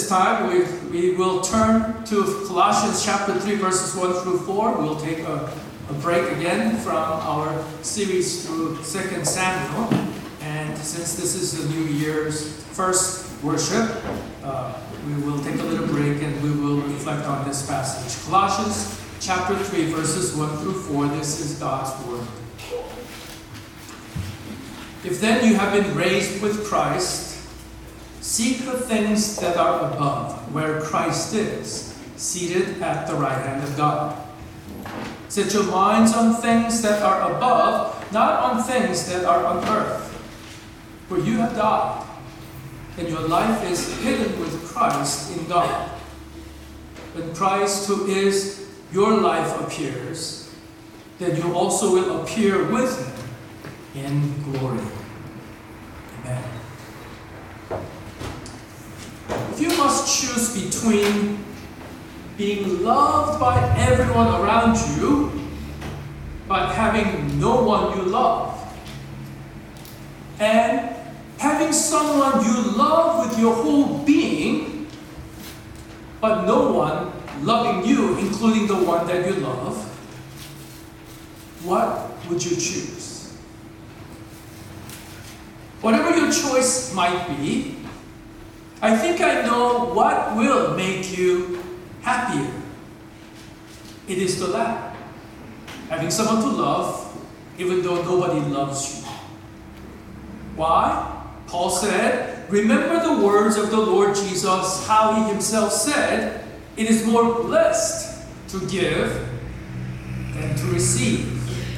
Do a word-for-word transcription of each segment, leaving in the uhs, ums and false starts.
this time, we, we will turn to Colossians chapter three, verses one through four. We'll take a, a break again from our series through Second Samuel. And since this is the New Year's first worship, uh, we will take a little break and we will reflect on this passage. Colossians chapter three, verses one through four. This is God's Word. If then you have been raised with Christ, seek the things that are above, where Christ is, seated at the right hand of God. Set your minds on things that are above, not on things that are on earth. For you have died, and your life is hidden with Christ in God. When Christ, who is your life, appears, then you also will appear with him in glory. Amen. If you must choose between being loved by everyone around you, but having no one you love, and having someone you love with your whole being, but no one loving you, including the one that you love, what would you choose? Whatever your choice might be, I think I know what will make you happier. It is the latter. Having someone to love, even though nobody loves you. Why? Paul said, remember the words of the Lord Jesus, how he himself said, it is more blessed to give than to receive.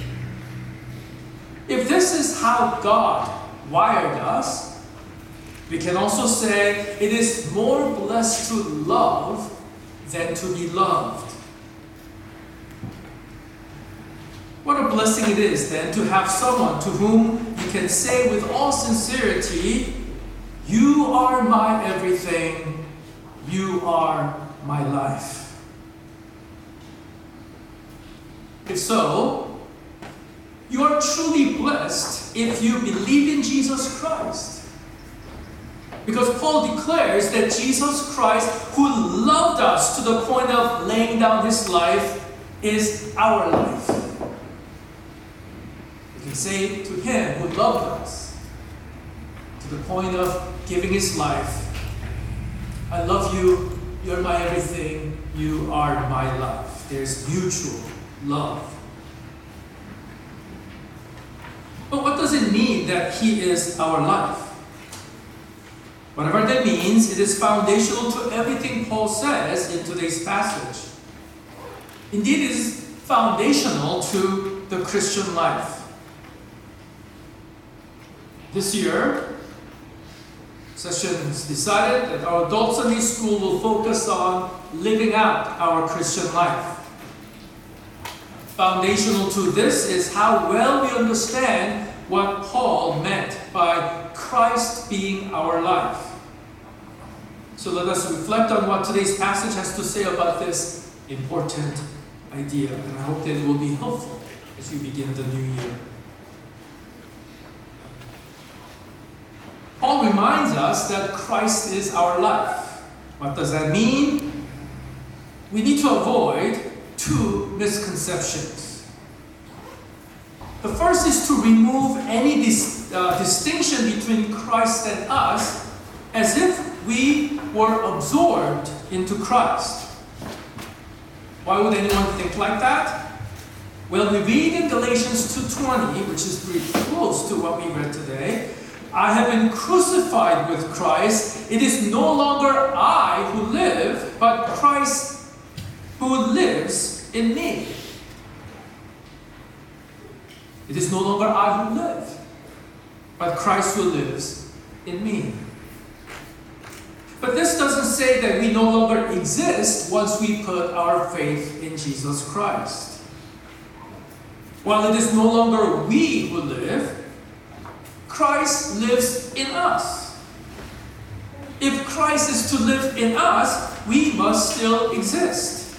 If this is how God wired us, we can also say it is more blessed to love than to be loved. What a blessing it is then to have someone to whom you can say with all sincerity, you are my everything, you are my life. If so, you are truly blessed if you believe in Jesus Christ. Because Paul declares that Jesus Christ, who loved us to the point of laying down his life, is our life. We can say to him who loved us to the point of giving his life, I love you, you're my everything, you are my life. There's mutual love. But what does it mean that he is our life? Whatever that means, it is foundational to everything Paul says in today's passage. Indeed, it is foundational to the Christian life. This year, sessions decided that our adult Sunday school will focus on living out our Christian life. Foundational to this is how well we understand what Paul meant by Christ being our life. So let us reflect on what today's passage has to say about this important idea. And I hope that it will be helpful as we begin the new year. Paul reminds us that Christ is our life. What does that mean? We need to avoid two misconceptions. The first is to remove any dis- uh, distinction between Christ and us as if we were absorbed into Christ. Why would anyone think like that? Well, we read in Galatians two twenty, which is pretty close to what we read today, I have been crucified with Christ. It is no longer I who live, but Christ who lives in me. It is no longer I who live, but Christ who lives in me. But this doesn't say that we no longer exist once we put our faith in Jesus Christ. While it is no longer we who live, Christ lives in us. If Christ is to live in us, we must still exist.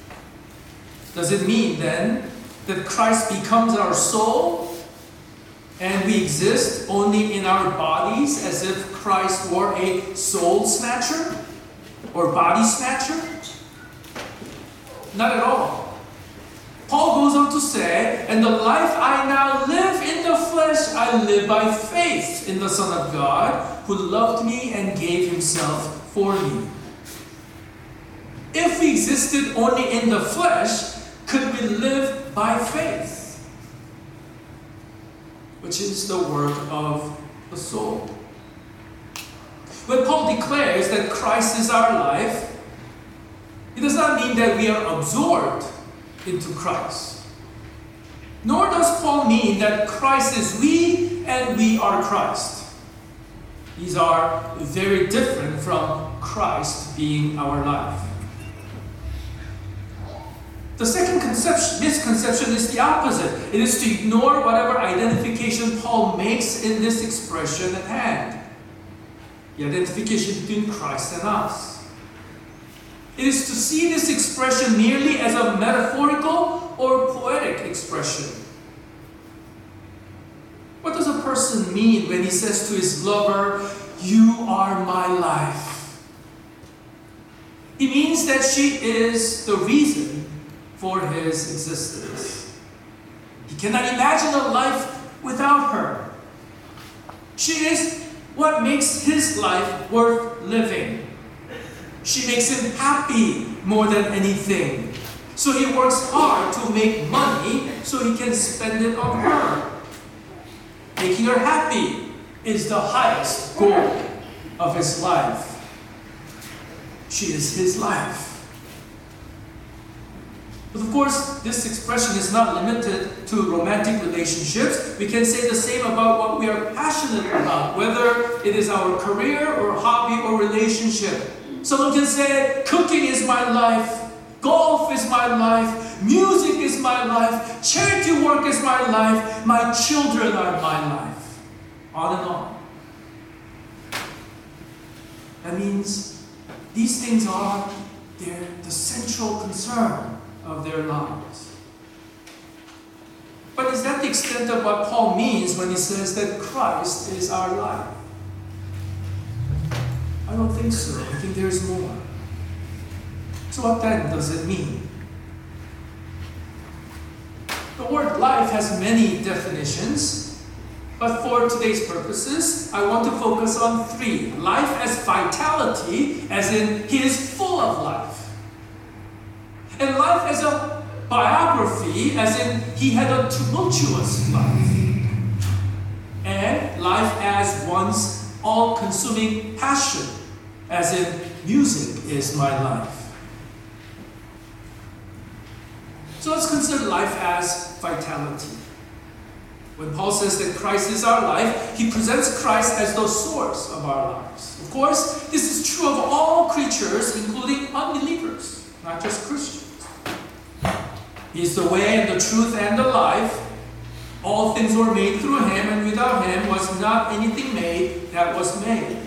Does it mean then that Christ becomes our soul? and we exist only in our bodies as if Christ were a soul snatcher or body snatcher? Not at all. Paul goes on to say, and the life I now live in the flesh, I live by faith in the Son of God, who loved me and gave himself for me. If we existed only in the flesh, could we live by faith, which is the work of the soul? When Paul declares that Christ is our life, it does not mean that we are absorbed into Christ. Nor does Paul mean that Christ is we and we are Christ. These are very different from Christ being our life. The second conception, misconception is the opposite. It is to ignore whatever identification Paul makes in this expression at hand. The identification between Christ and us. It is to see this expression merely as a metaphorical or poetic expression. What does a person mean when he says to his lover, "You are my life"? He means that she is the reason for his existence. He cannot imagine a life without her. She is what makes his life worth living. She makes him happy more than anything. So he works hard to make money so he can spend it on her. Making her happy is the highest goal of his life. She is his life. But of course, this expression is not limited to romantic relationships. We can say the same about what we are passionate about, whether it is our career or hobby or relationship. Someone can say, cooking is my life, golf is my life, music is my life, charity work is my life, my children are my life. On and on. That means these things are their, the central concern of their lives. But is that the extent of what Paul means when he says that Christ is our life? I don't think so. I think there's more. So what then does it mean? The word life has many definitions, but for today's purposes, I want to focus on three. Life as vitality, as in he is full of life. And life as a biography, as in he had a tumultuous life. And life as one's all-consuming passion, as in music is my life. So let's consider life as vitality. When Paul says that Christ is our life, he presents Christ as the source of our lives. Of course, this is true of all creatures, including unbelievers, not just Christians. He is the way and the truth and the life. All things were made through him, and without him was not anything made that was made.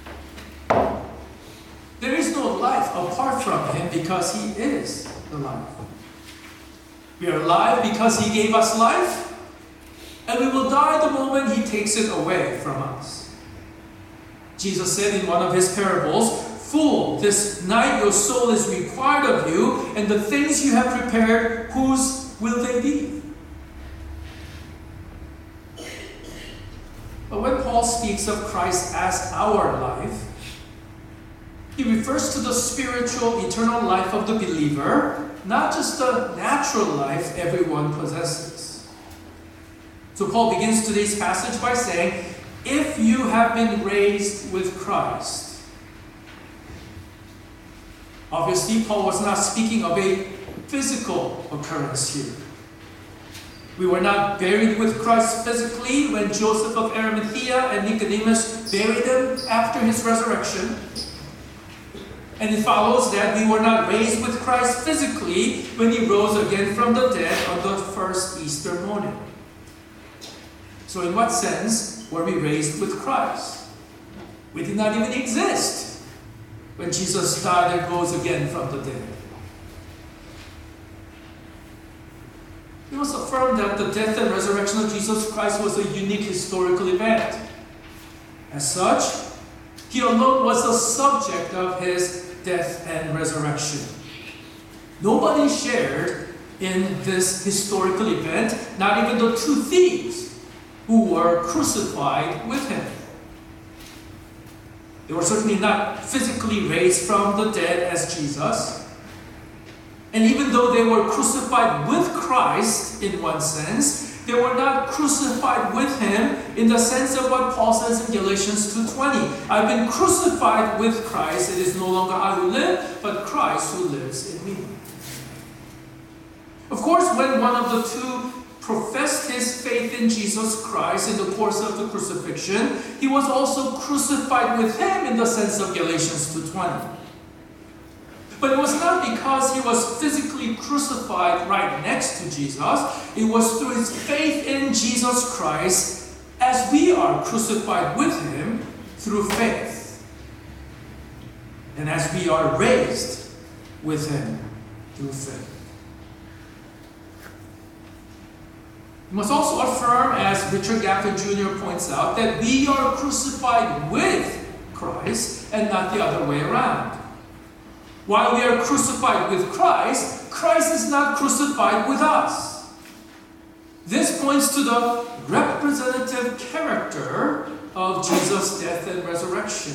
There is no life apart from him because he is the life. We are alive because he gave us life, and we will die the moment he takes it away from us. Jesus said in one of his parables, "Fool, this night your soul is required of you, and the things you have prepared, whose will they be?" But when Paul speaks of Christ as our life, he refers to the spiritual, eternal life of the believer, not just the natural life everyone possesses. So Paul begins today's passage by saying, if you have been raised with Christ. Obviously, Paul was not speaking of a physical occurrence here. We were not buried with Christ physically when Joseph of Arimathea and Nicodemus buried him after his resurrection. And it follows that we were not raised with Christ physically when he rose again from the dead on the first Easter morning. So in what sense were we raised with Christ? We did not even exist when Jesus died and rose again from the dead. We he must affirm that the death and resurrection of Jesus Christ was a unique historical event. As such, he alone was the subject of his death and resurrection. Nobody shared in this historical event, not even the two thieves who were crucified with him. They were certainly not physically raised from the dead as Jesus. And even though they were crucified with Christ in one sense, they were not crucified with him in the sense of what Paul says in Galatians two twenty. I've been crucified with Christ. It is no longer I who live, but Christ who lives in me. Of course, when one of the two professed his faith in Jesus Christ in the course of the crucifixion, he was also crucified with him in the sense of Galatians two twenty. But it was not because he was physically crucified right next to Jesus. It was through his faith in Jesus Christ as we are crucified with him through faith. And as we are raised with him through faith. We must also affirm, as Richard Gaffin Junior points out, that we are crucified with Christ and not the other way around. While we are crucified with Christ, Christ is not crucified with us. This points to the representative character of Jesus' death and resurrection.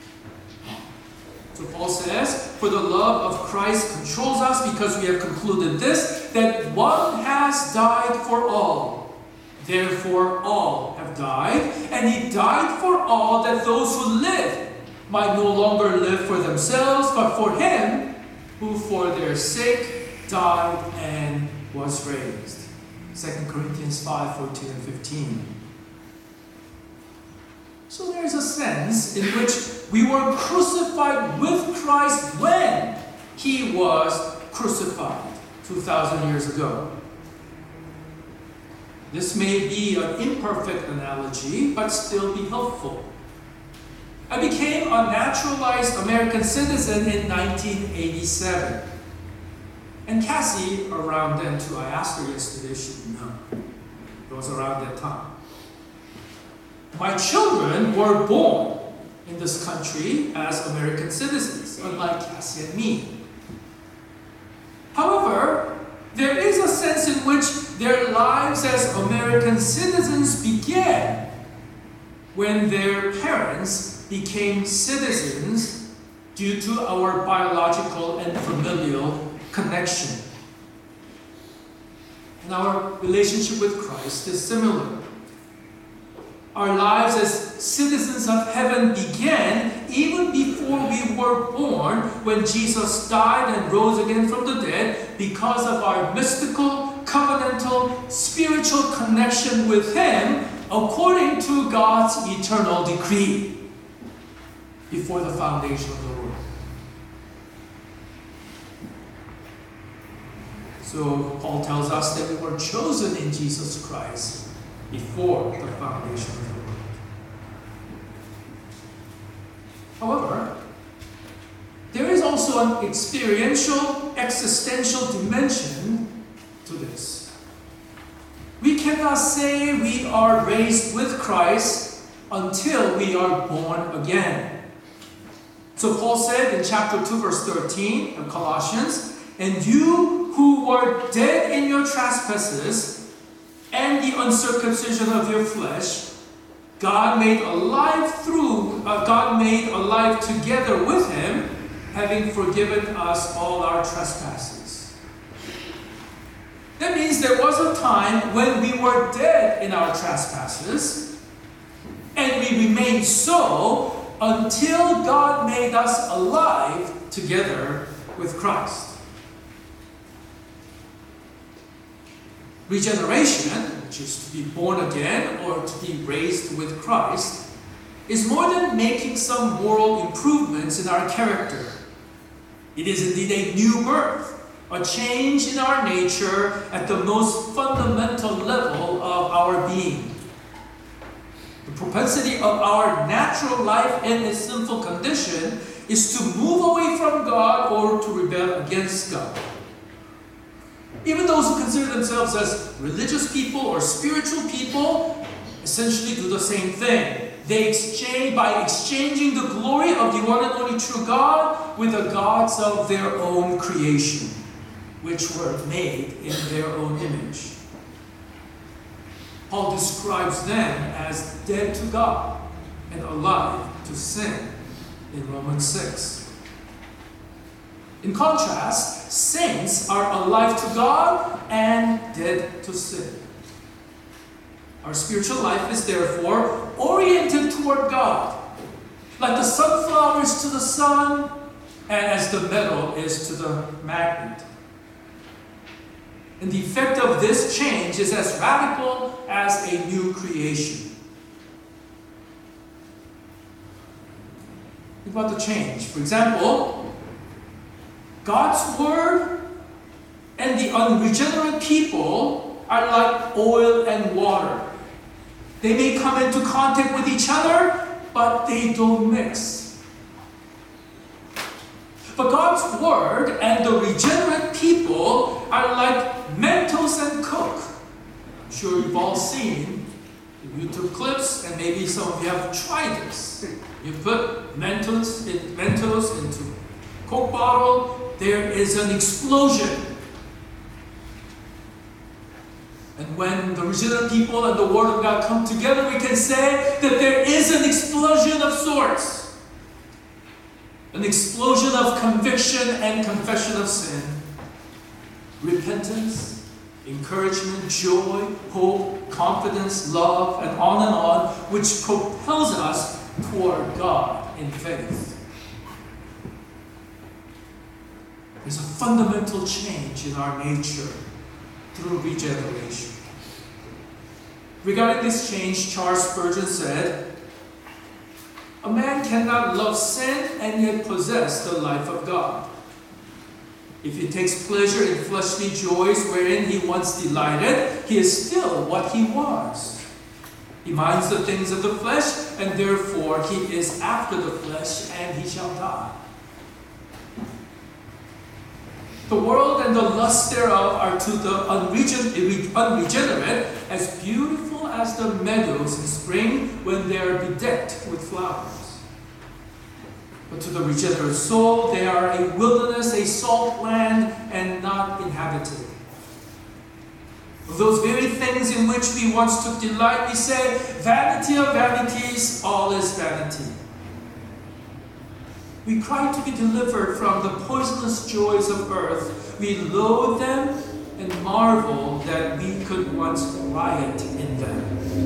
So Paul says, for the love of Christ controls us because we have concluded this, that one has died for all. Therefore all have died, and he died for all that those who live might no longer live for themselves, but for him who for their sake died and was raised. Second Corinthians five, fourteen and fifteen. So there is a sense in which we were crucified with Christ when he was crucified two thousand years ago. This may be an imperfect analogy, but still be helpful. I became a naturalized American citizen in nineteen eighty-seven. And Cassie, around then too, I asked her yesterday, she didn't know. It was around that time. My children were born in this country as American citizens, unlike Cassie and me. However, there is a sense in which their lives as American citizens began when their parents became citizens due to our biological and familial connection. And our relationship with Christ is similar. Our lives as citizens of heaven began even before we were born, when Jesus died and rose again from the dead, because of our mystical, covenantal, spiritual connection with him according to God's eternal decree before the foundation of the world. So Paul tells us that we were chosen in Jesus Christ before the foundation of the world. However, there is also an experiential, existential dimension to this. We cannot say we are raised with Christ until we are born again. So Paul said in chapter two, verse thirteen of Colossians, and you who were dead in your trespasses and the uncircumcision of your flesh, God made alive through, uh, God made alive together with him, having forgiven us all our trespasses. That means there was a time when we were dead in our trespasses, and we remained so until God made us alive together with Christ. Regeneration, which is to be born again or to be raised with Christ, is more than making some moral improvements in our character. It is indeed a new birth, a change in our nature at the most fundamental level of our being. The propensity of our natural life in its sinful condition is to move away from God or to rebel against God. Even those who consider themselves as religious people or spiritual people essentially do the same thing. They exchange, by exchanging the glory of the one and only true God with the gods of their own creation, which were made in their own image. Paul describes them as dead to God and alive to sin in Romans six. In contrast, saints are alive to God and dead to sin. Our spiritual life is therefore oriented toward God, like the sunflowers to the sun, and as the metal is to the magnet. And the effect of this change is as radical as a new creation. Think about the change. For example, God's Word and the unregenerate people are like oil and water. They may come into contact with each other, but they don't mix. But God's Word and the regenerate people are like Mentos and Coke. I'm sure you've all seen the YouTube clips, and maybe some of you have tried this. You put Mentos, in, Mentos into Coke bottle, there is an explosion. And when the regenerate people and the Word of God come together, we can say that there is an explosion of sorts. An explosion of conviction and confession of sin. Repentance, encouragement, joy, hope, confidence, love, and on and on, which propels us toward God in faith. There's a fundamental change in our nature through regeneration. Regarding this change, Charles Spurgeon said, "A man cannot love sin and yet possess the life of God. If he takes pleasure in fleshly joys wherein he once delighted, he is still what he was. He minds the things of the flesh, and therefore he is after the flesh, and he shall die. The world and the lust thereof are to the unregen- unregenerate as beautiful as the meadows in spring when they are bedecked with flowers. But to the regenerate soul, they are a wilderness, a salt land, and not inhabited. Of those very things in which we once took delight, we say, vanity of vanities, all is vanity. We cry to be delivered from the poisonous joys of earth. We loathe them and marvel that we could once riot in them."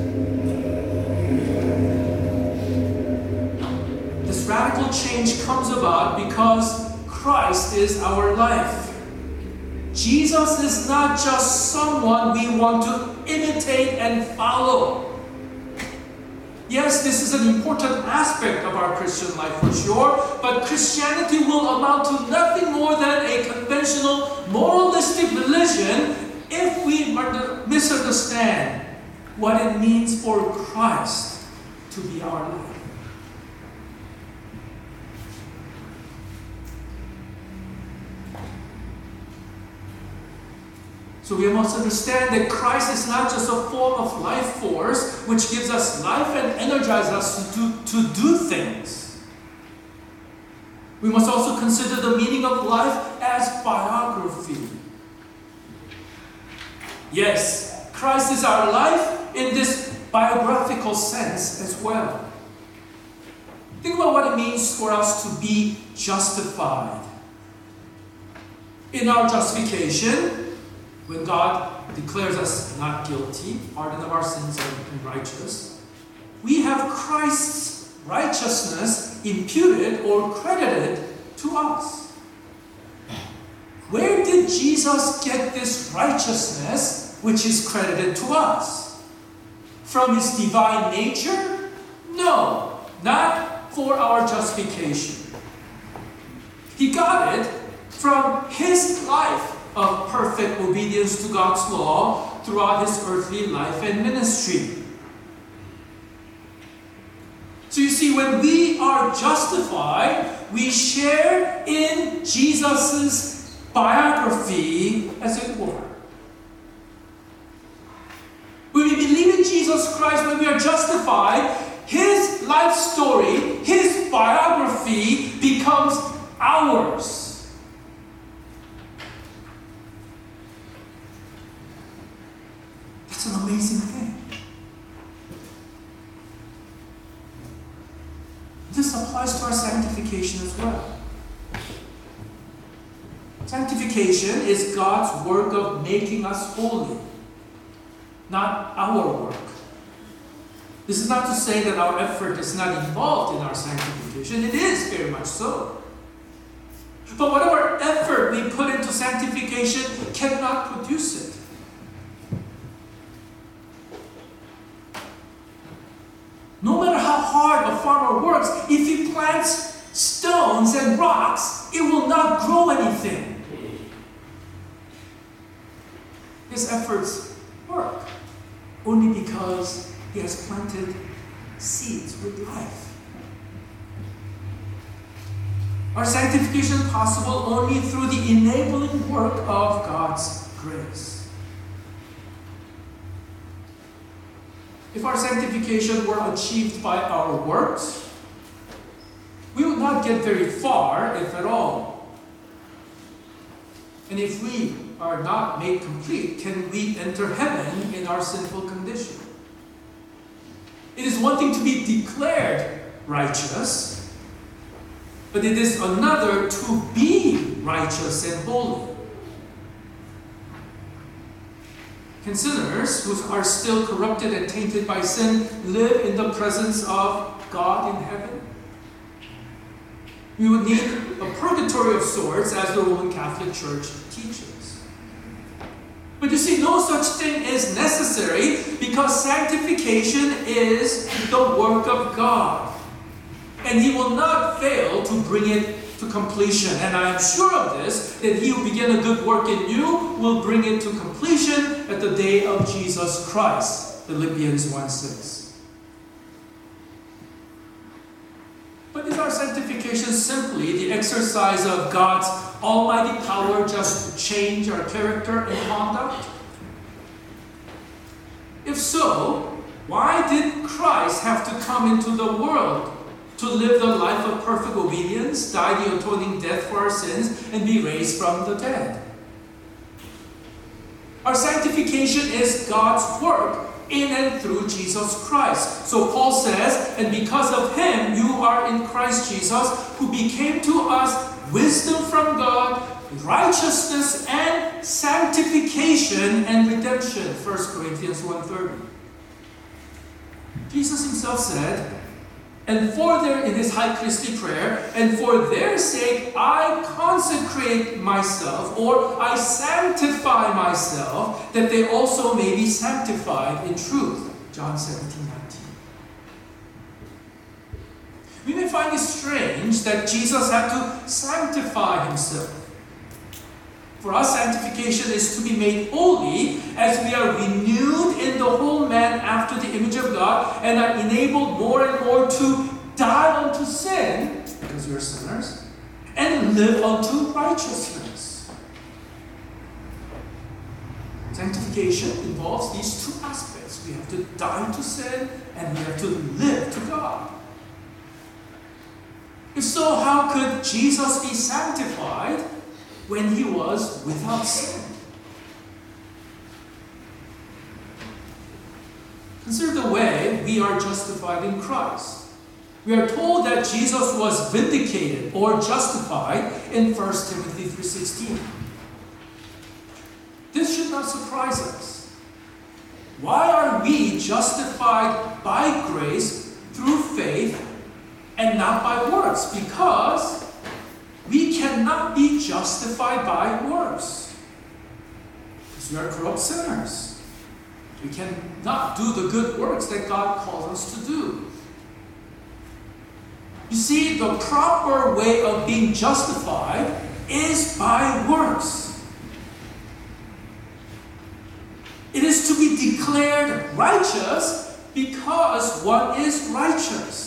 This radical change comes about because Christ is our life. Jesus is not just someone we want to imitate and follow. Yes, this is an important aspect of our Christian life for sure, but Christianity will amount to nothing more than a conventional, moralistic religion if we misunderstand what it means for Christ to be our life. So we must understand that Christ is not just a form of life force which gives us life and energizes us to do, to do things. We must also consider the meaning of life as biography. Yes, Christ is our life in this biographical sense as well. Think about what it means for us to be justified. In our justification, when God declares us not guilty, pardon of our sins and righteous, we have Christ's righteousness imputed or credited to us. Where did Jesus get this righteousness which is credited to us? From his divine nature? No, not for our justification. He got it from his life of perfect obedience to God's law throughout his earthly life and ministry. So you see, when we are justified, we share in Jesus' biography, as it were. Christ, when we are justified, his life story, his biography becomes ours. That's an amazing thing. This applies to our sanctification as well. Sanctification is God's work of making us holy, not our work. This is not to say that our effort is not involved in our sanctification. It is very much so. But whatever effort we put into sanctification cannot produce it. No matter how hard a farmer works, if he plants stones and rocks, it will not grow anything. His efforts work only because he has planted seeds with life. Our sanctification is possible only through the enabling work of God's grace. If our sanctification were achieved by our works, we would not get very far, if at all. And if we are not made complete, can we enter heaven in our sinful condition? It is one thing to be declared righteous, but it is another to be righteous and holy. Can sinners who are still corrupted and tainted by sin live in the presence of God in heaven? We would need a purgatory of sorts, as the Roman Catholic Church teaches. But you see, no such thing is necessary because sanctification is the work of God. And he will not fail to bring it to completion. And I am sure of this, that he who began a good work in you will bring it to completion at the day of Jesus Christ. Philippians one six. But is our sanctification simply the exercise of God's almighty power just to change our character and conduct? If so, why did Christ have to come into the world to live the life of perfect obedience, die the atoning death for our sins, and be raised from the dead? Our sanctification is God's work in and through Jesus Christ. So Paul says, and because of him, you are in Christ Jesus, who became to us wisdom from God, righteousness and sanctification and redemption. First Corinthians one thirty. Jesus himself said, and for their, in his high priestly prayer, and for their sake I consecrate myself, or I sanctify myself, that they also may be sanctified in truth. John seventeen nineteen. We may find it strange that Jesus had to sanctify himself. For us, sanctification is to be made holy as we are renewed in the whole man after the image of God and are enabled more and more to die unto sin, because we are sinners, and live unto righteousness. Sanctification involves these two aspects. We have to die to sin and we have to live to God. If so, how could Jesus be sanctified when he was without sin? Consider the way we are justified in Christ. We are told that Jesus was vindicated or justified in First Timothy three sixteen. This should not surprise us. Why are we justified by grace through faith and not by works? Because we cannot be justified by works. Because we are corrupt sinners. We cannot do the good works that God calls us to do. You see, the proper way of being justified is by works. It is to be declared righteous because one is righteous.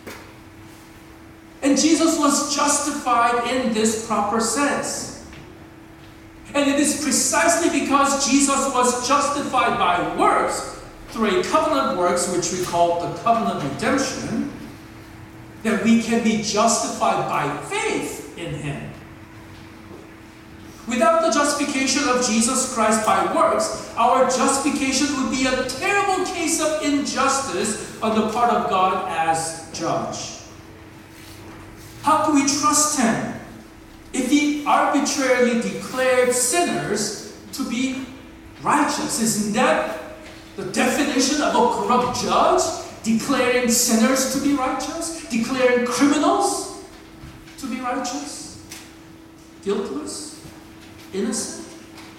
And Jesus was justified in this proper sense. And it is precisely because Jesus was justified by works through a covenant works, which we call the covenant redemption, that we can be justified by faith in Him. Without the justification of Jesus Christ by works, our justification would be a terrible case of injustice on the part of God as judge. How can we trust Him if He arbitrarily declared sinners to be righteous? Isn't that the definition of a corrupt judge? Declaring sinners to be righteous? Declaring criminals to be righteous? Guiltless? Innocent?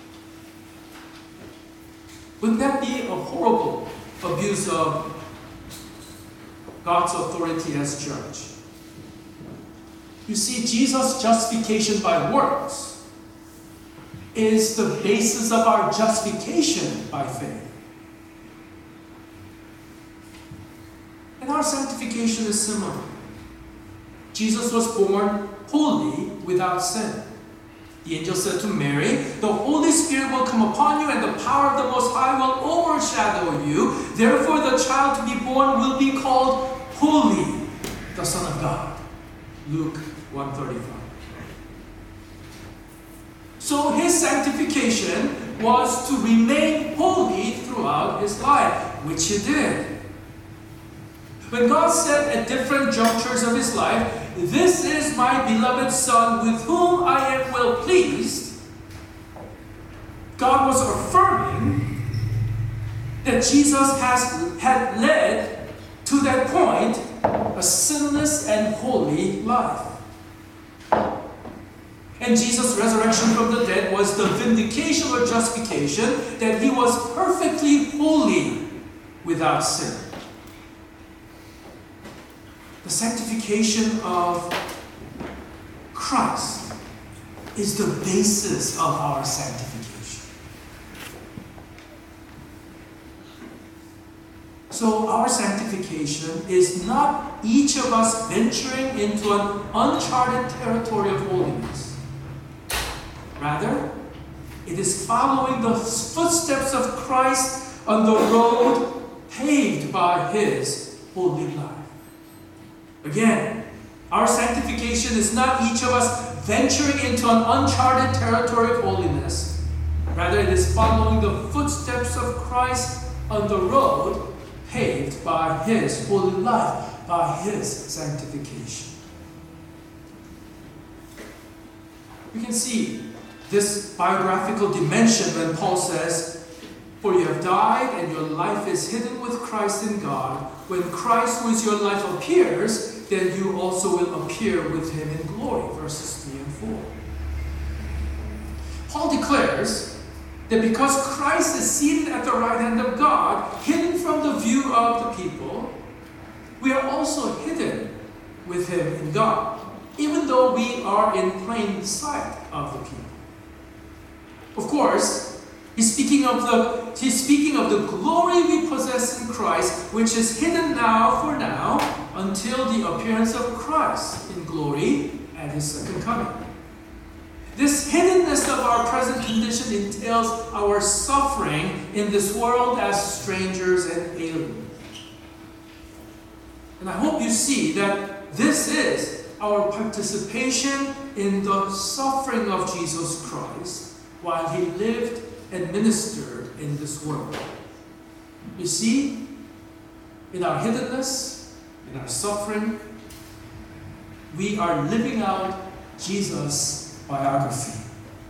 Wouldn't that be a horrible abuse of God's authority as judge? You see, Jesus' justification by works is the basis of our justification by faith. And our sanctification is similar. Jesus was born holy without sin. The angel said to Mary, "The Holy Spirit will come upon you, and the power of the Most High will overshadow you. Therefore the child to be born will be called Holy, the Son of God." Luke one thirty-five. So his sanctification was to remain holy throughout his life, which he did. When God said at different junctures of his life, "This is my beloved Son with whom I am well pleased," God was affirming that Jesus has had led to that point a sinless and holy life. And Jesus' resurrection from the dead was the vindication or justification that he was perfectly holy without sin. The sanctification of Christ is the basis of our sanctification. So our sanctification is not each of us venturing into an uncharted territory of holiness. Rather, it is following the footsteps of Christ on the road paved by His holy life. Again, our sanctification is not each of us venturing into an uncharted territory of holiness. Rather, it is following the footsteps of Christ on the road paved by His holy life, by His sanctification. We can see this biographical dimension when Paul says, "For you have died, and your life is hidden with Christ in God. When Christ, who is your life, appears, then you also will appear with Him in glory." Verses three and four. Paul declares that because Christ is seated at the right hand of God, hidden from the view of the people, we are also hidden with Him in God, even though we are in plain sight of the people. Of course, he's speaking of the he's speaking of the glory we possess in Christ, which is hidden now for now until the appearance of Christ in glory at His second coming. This hiddenness of our present condition entails our suffering in this world as strangers and aliens. And I hope you see that this is our participation in the suffering of Jesus Christ while He lived and ministered in this world. You see, in our hiddenness, in our suffering, we are living out Jesus' biography.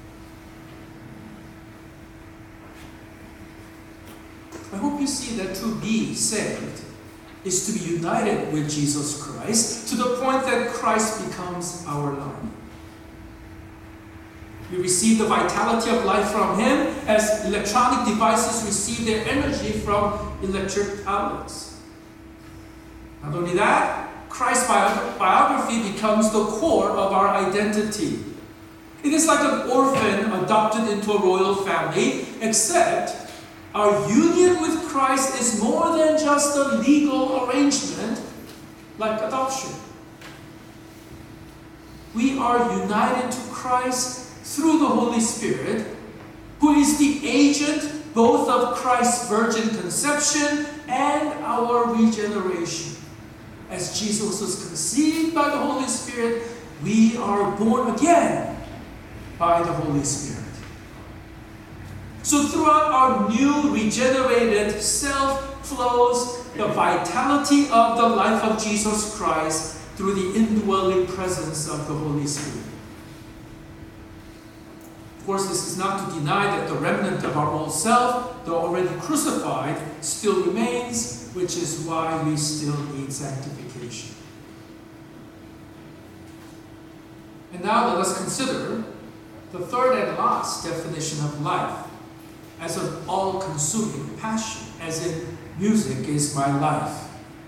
I hope you see that to be saved is to be united with Jesus Christ to the point that Christ becomes our life. We receive the vitality of life from Him as electronic devices receive their energy from electric outlets. Not only that, Christ's biography becomes the core of our identity. It is like an orphan adopted into a royal family, except our union with Christ is more than just a legal arrangement like adoption. We are united to Christ through the Holy Spirit, who is the agent both of Christ's virgin conception and our regeneration. As Jesus was conceived by the Holy Spirit, we are born again by the Holy Spirit. So throughout our new regenerated self flows the vitality of the life of Jesus Christ through the indwelling presence of the Holy Spirit. Of course, this is not to deny that the remnant of our old self, though already crucified, still remains, which is why we still need sanctification. And now let us consider the third and last definition of life as an all-consuming passion, as in music is my life.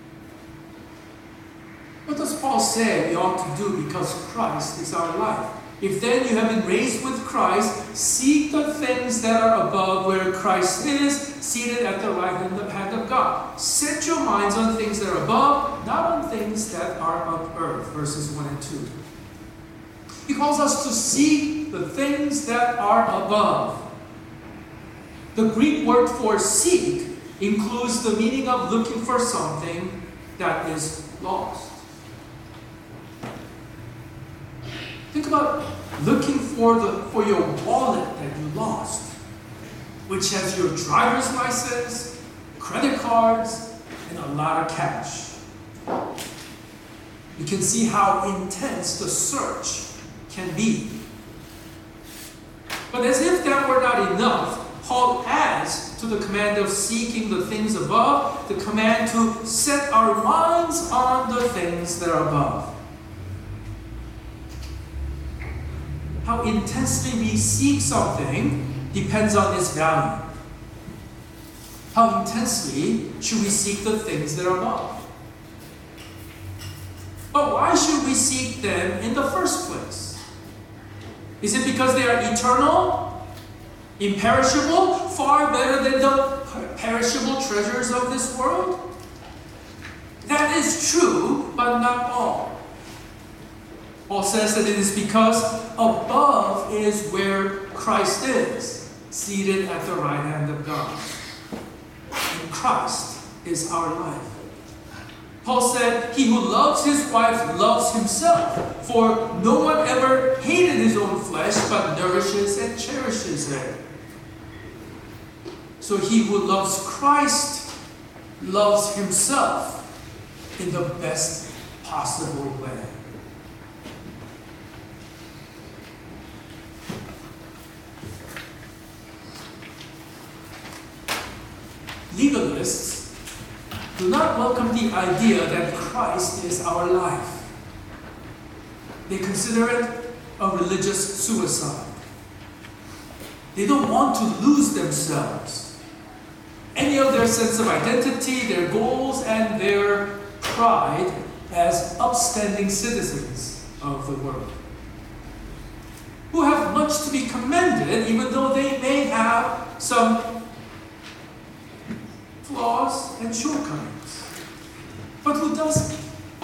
What does Paul say we ought to do because Christ is our life? If then you have been raised with Christ, seek the things that are above where Christ is, seated at the right hand of God. Set your minds on things that are above, not on things that are of earth. Verses one and two. He calls us to seek the things that are above. The Greek word for seek includes the meaning of looking for something that is lost. Think about looking for the for your wallet that you lost, which has your driver's license, credit cards, and a lot of cash. You can see how intense the search can be. But as if that were not enough, Paul adds to the command of seeking the things above the command to set our minds on the things that are above. How intensely we seek something depends on its value. How intensely should we seek the things that are above? But why should we seek them in the first place? Is it because they are eternal, imperishable, far better than the perishable treasures of this world? That is true, but not all. Paul says that it is because above is where Christ is, seated at the right hand of God. And Christ is our life. Paul said, he who loves his wife loves himself, for no one ever hated his own flesh, but nourishes and cherishes it. So he who loves Christ loves himself in the best possible way. Legalists do not welcome the idea that Christ is our life. They consider it a religious suicide. They don't want to lose themselves, any of their sense of identity, their goals, and their pride as upstanding citizens of the world, who have much to be commended, even though they may have some flaws and shortcomings. But who doesn't?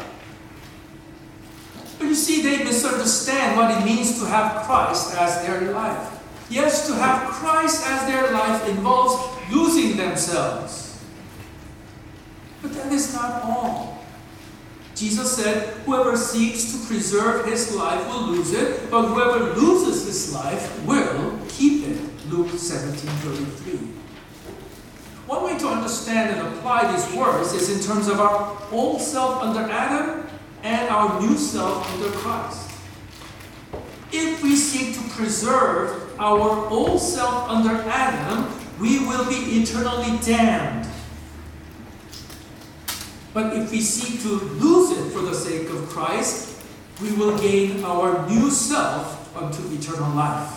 But you see, they misunderstand what it means to have Christ as their life. Yes, to have Christ as their life involves losing themselves. But that is not all. Jesus said, whoever seeks to preserve his life will lose it, but whoever loses his life will keep it. Luke seventeen thirty-three. One way to understand and apply these words is in terms of our old self under Adam and our new self under Christ. If we seek to preserve our old self under Adam, we will be eternally damned. But if we seek to lose it for the sake of Christ, we will gain our new self unto eternal life.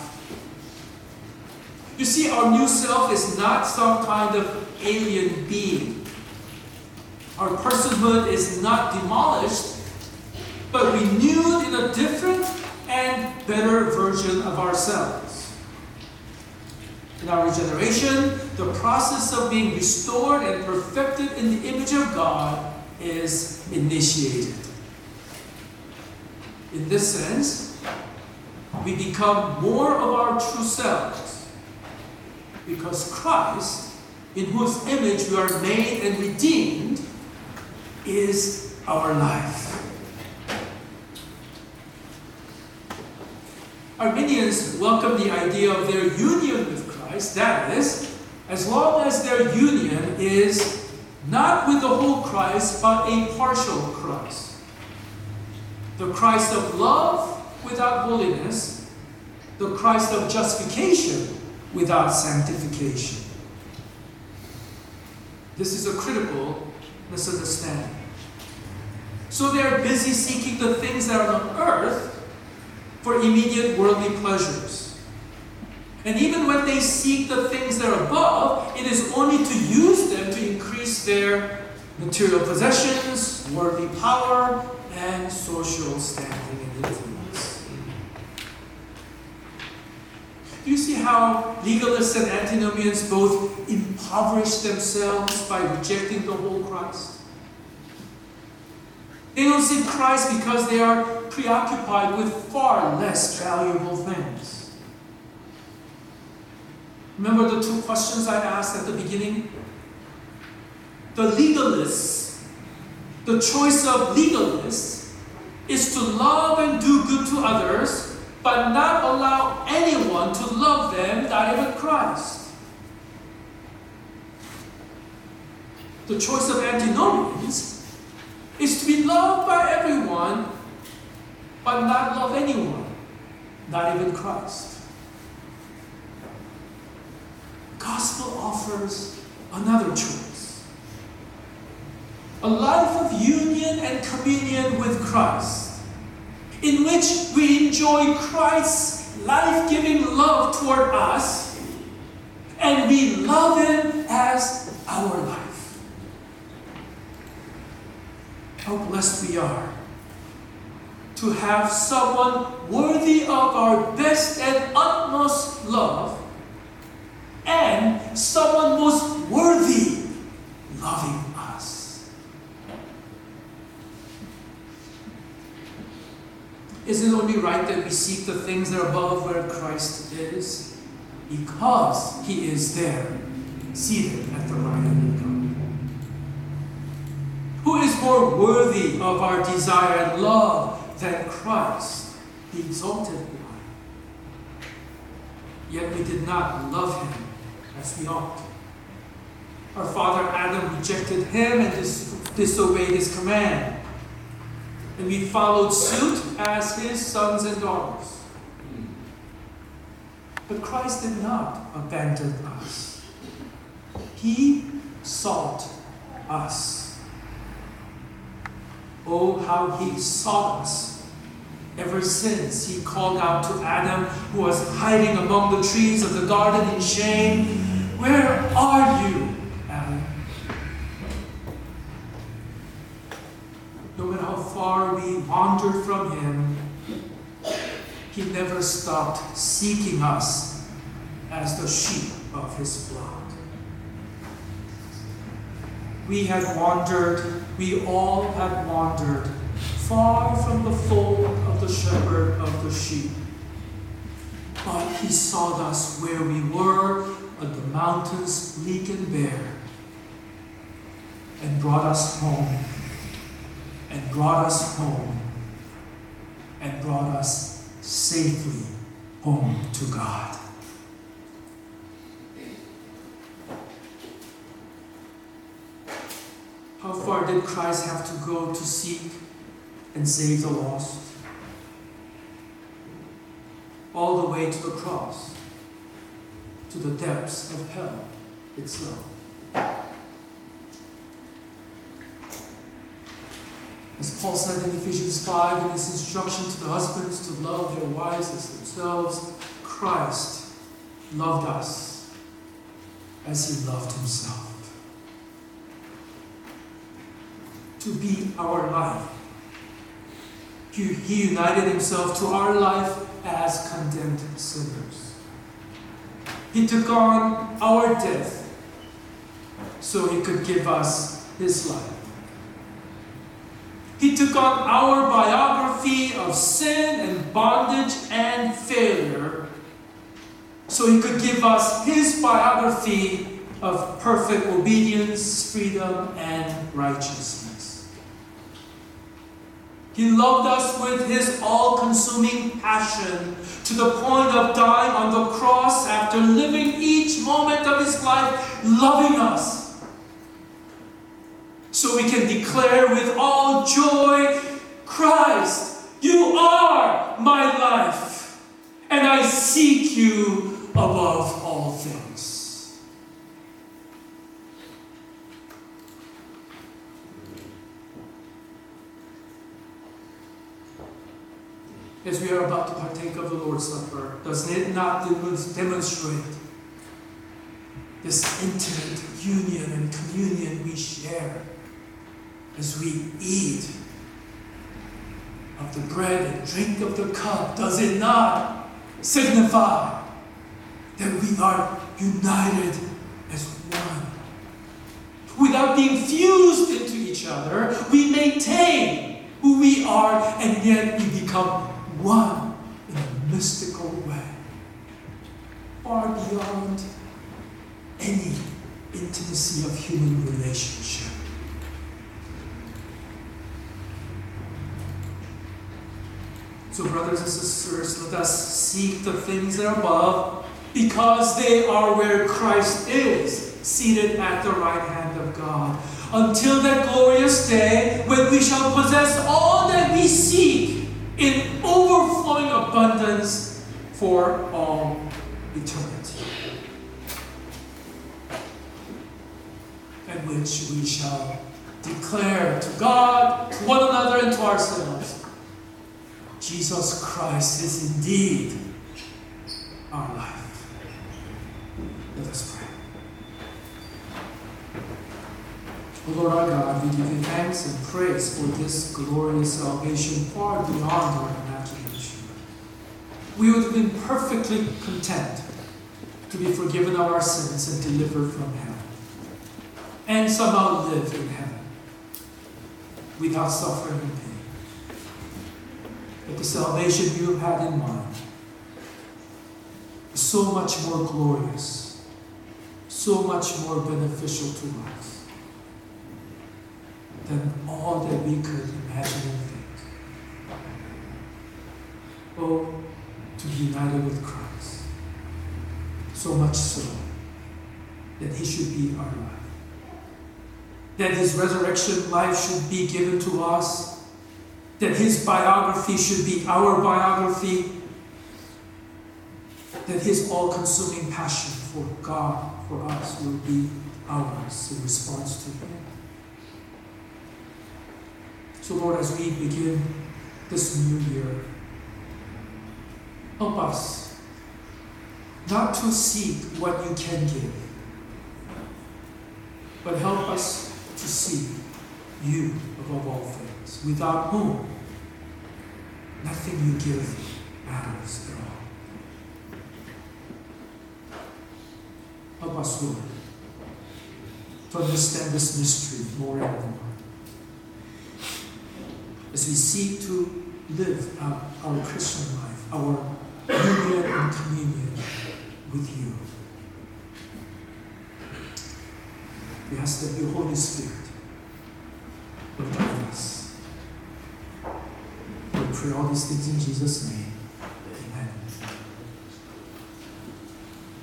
You see, our new self is not some kind of alien being. Our personhood is not demolished, but renewed in a different and better version of ourselves. In our regeneration, the process of being restored and perfected in the image of God is initiated. In this sense, we become more of our true selves. Because Christ, in whose image we are made and redeemed, is our life. Arminians welcome the idea of their union with Christ, that is, as long as their union is not with the whole Christ, but a partial Christ. The Christ of love without holiness, the Christ of justification without sanctification. This is a critical misunderstanding. So they are busy seeking the things that are on earth for immediate worldly pleasures. And even when they seek the things that are above, it is only to use them to increase their material possessions, worldly power, and social standing and influence. Do you see how legalists and antinomians both impoverish themselves by rejecting the whole Christ? They don't see Christ because they are preoccupied with far less valuable things. Remember the two questions I asked at the beginning? The legalists, the choice of legalists is to love and do good to others, but not allow anyone to love them, not even Christ. The choice of antinomians is to be loved by everyone, but not love anyone, not even Christ. The gospel offers another choice. A life of union and communion with Christ, in which we enjoy Christ's life-giving love toward us, and we love Him as our life. How blessed we are to have someone worthy of our best and utmost love, and someone most worthy loving us. Is it only right that we seek the things that are above where Christ is? Because He is there, seated at the right hand of God. Who is more worthy of our desire and love than Christ, the exalted one? Yet we did not love Him as we ought. Our father Adam rejected Him and dis- disobeyed His command. And we followed suit as His sons and daughters. But Christ did not abandon us. He sought us. Oh, how He sought us ever since He called out to Adam, who was hiding among the trees of the garden in shame, "Where are you, Adam?" No matter how far we wandered from Him, He never stopped seeking us as the sheep of His flock. We had wandered, we all had wandered far from the fold of the shepherd of the sheep. But He sought us where we were, on the mountains bleak and bare, and brought us home, and brought us home, and brought us safely home to God. How far did Christ have to go to seek and save the lost? All the way to the cross, to the depths of hell itself. As Paul said in Ephesians five, in his instruction to the husbands to love their wives as themselves, Christ loved us as He loved Himself. To be our life. He, he united Himself to our life as condemned sinners. He took on our death so He could give us His life. He took on our biography of sin and bondage and failure so he could give us his biography of perfect obedience, freedom, and righteousness. He loved us with his all-consuming passion to the point of dying on the cross after living each moment of his life, loving us. So we can declare with all joy, Christ, you are my life, and I seek you above all things. As we are about to partake of the Lord's Supper, does it not demonstrate this intimate union and communion we share as we eat of the bread and drink of the cup? Does it not signify that we are united as one? Without being fused into each other, we maintain who we are, and yet we become one in a mystical way, far beyond any intimacy of human relationship. So, brothers and sisters, let us seek the things that are above, because they are where Christ is, seated at the right hand of God, until that glorious day when we shall possess all that we seek in overflowing abundance for all eternity, and which we shall declare to God, to one another, and to ourselves, Jesus Christ is indeed our life. Let us pray. O Lord our God, we give you thanks and praise for this glorious salvation far beyond our imagination. We would have been perfectly content to be forgiven of our sins and delivered from hell, and somehow live in heaven without suffering and pain. But the salvation you have had in mind is so much more glorious, so much more beneficial to us than all that we could imagine and think. Oh, to be united with Christ, so much so that he should be our life, that his resurrection life should be given to us, that his biography should be our biography, that his all-consuming passion for God, for us, will be ours in response to him. So Lord, as we begin this new year, help us not to seek what you can give, but help us to seek you above all things, without whom nothing you give matters at all. Help us, Lord, to understand this mystery more and more, as we seek to live out our Christian life, our union and communion with you. We ask that your Holy Spirit will guide us. We pray all these things in Jesus' name.